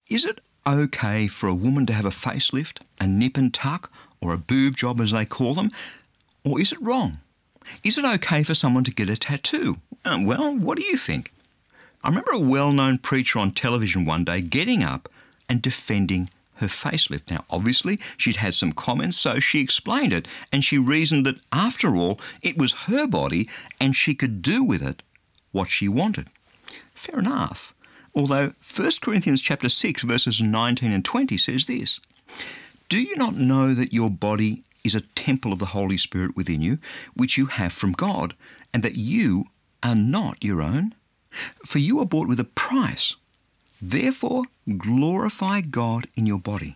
Is it okay for a woman to have a facelift, a nip and tuck, or a boob job as they call them? Or is it wrong? Is it okay for someone to get a tattoo? Well, what do you think? I remember a well-known preacher on television one day getting up and defending her facelift. Now, obviously, she'd had some comments, so she explained it, and she reasoned that, after all, it was her body and she could do with it what she wanted. Fair enough. Although 1 Corinthians chapter 6, verses 19 and 20 says this, "Do you not know that your body is a temple of the Holy Spirit within you, which you have from God, and that you are not your own? For you are bought with a price. Therefore, glorify God in your body."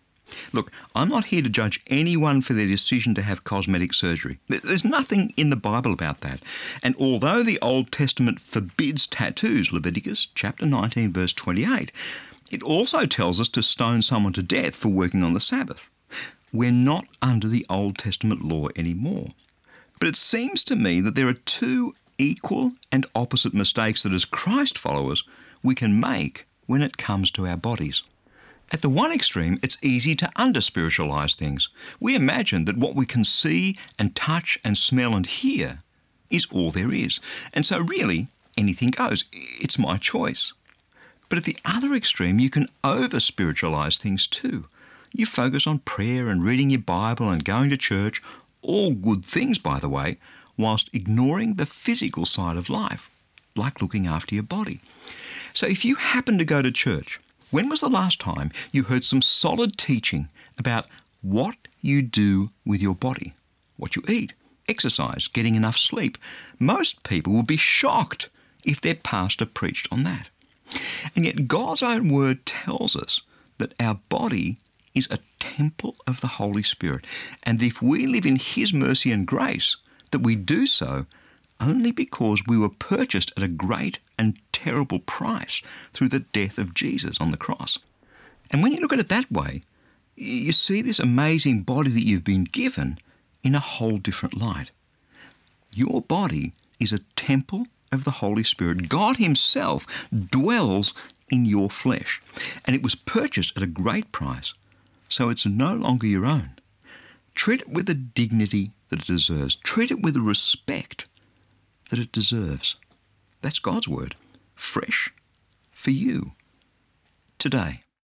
Look, I'm not here to judge anyone for their decision to have cosmetic surgery. There's nothing in the Bible about that. And although the Old Testament forbids tattoos, Leviticus chapter 19, verse 28, it also tells us to stone someone to death for working on the Sabbath. We're not under the Old Testament law anymore. But it seems to me that there are two equal and opposite mistakes that as Christ followers we can make when it comes to our bodies. At the one extreme, it's easy to under-spiritualize things. We imagine that what we can see and touch and smell and hear is all there is. And so really, anything goes. It's my choice. But at the other extreme, you can over-spiritualize things too. You focus on prayer and reading your Bible and going to church, all good things, by the way, whilst ignoring the physical side of life, like looking after your body. So if you happen to go to church, when was the last time you heard some solid teaching about what you do with your body, what you eat, exercise, getting enough sleep? Most people would be shocked if their pastor preached on that. And yet God's own word tells us that our body is a temple of the Holy Spirit. And if we live in His mercy and grace, that we do so only because we were purchased at a great and terrible price through the death of Jesus on the cross. And when you look at it that way, you see this amazing body that you've been given in a whole different light. Your body is a temple of the Holy Spirit. God Himself dwells in your flesh, and it was purchased at a great price, so it's no longer your own. Treat it with the dignity that it deserves. Treat it with the respect that it deserves. That's God's word, fresh for you today.